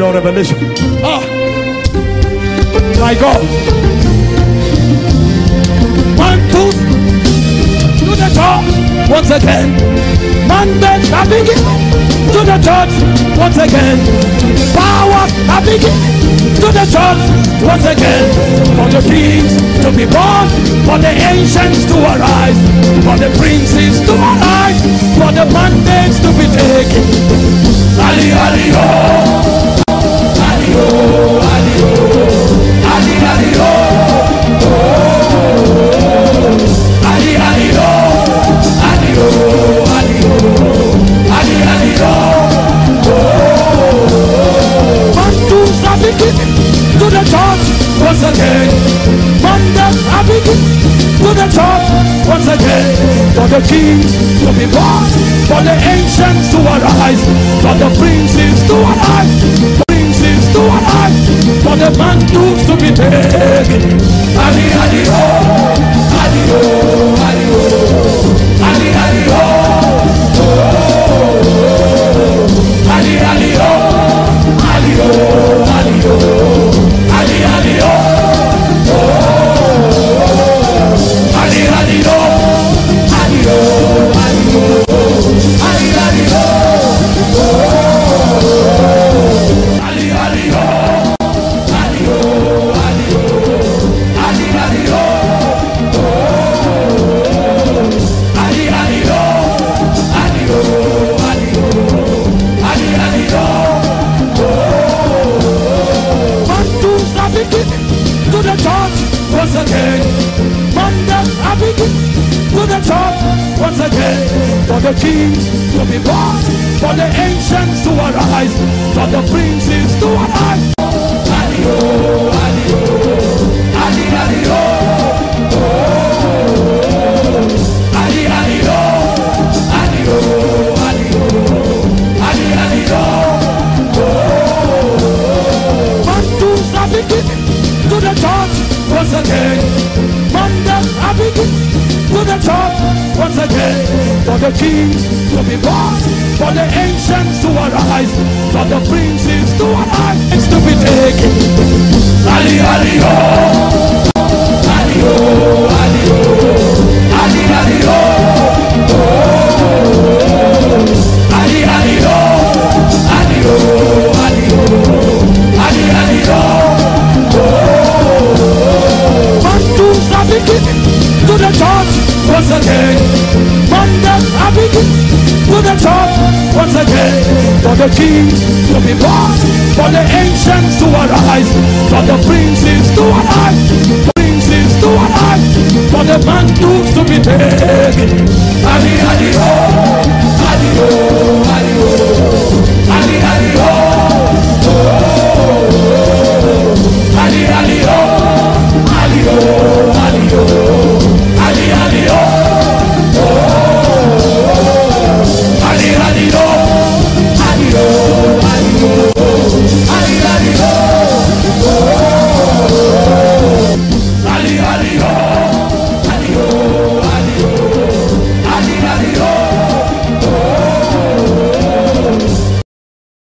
your revelation. My God. 1, 2 to the church once again. Mandate are beginning to the church once again. Power are beginning to the church once again. For the kings to be born, for the ancients to arise, for the princes to arise, for the mandates to be taken. Ali, Ali, oh, Ali, oh, Ali, oh, Ali, Ali, oh, oh, Ali, Ali, oh, Ali, oh, Ali, oh, Ali, Ali, oh, oh. Mantus are beginning to the church once again. Mandas are beginning to the church once again. For the kings to be born, for the ancients to arise, for the princes to arise, princes to arise, for the mantus to be taken. Ali, Ali, oh, Ali, oh, Ali, oh, Ali, Ali, oh, oh, Ali, Ali, oh, Ali, oh, Ali, oh, Ali, Ali, oh, oh, Ali, Ali, oh, Ali, oh, Ali, oh, Ali, Ali, oh, Ali, Ali, oh, Ali, Ali, oh, Ali, oh, Ali, Ali, oh, Ali, Ali, oh, Ali, oh, Ali, oh, Ali, Ali, oh. Mantus are beginning to the church once again. Mandas are beginning to the church once again. For the kings to be born, for the ancients to arise, for the princes to arise. Ali, oh, Ali, oh, Ali, Ali, oh, oh, Ali, Ali, oh, Ali, oh, Ali, oh, Ali, Ali, oh, oh. Mantus are beginning to the church once again. Mandas are beginning to the church once again. For the kings to be born, for the ancients to arise, for the princes to arise, it's to be taken. Ali, Ali, oh, Ali, oh, Ali, oh, Ali, Ali, oh, oh, Ali, Ali, oh, Ali, oh, Ali, oh, Ali, Ali, oh, oh. Mantus are beginning to the church once again. Mandas are beginning to the church once again. For the kings to be born, for the ancients to arise, for the princes to arise, princes to arise, for the mantus to be taken.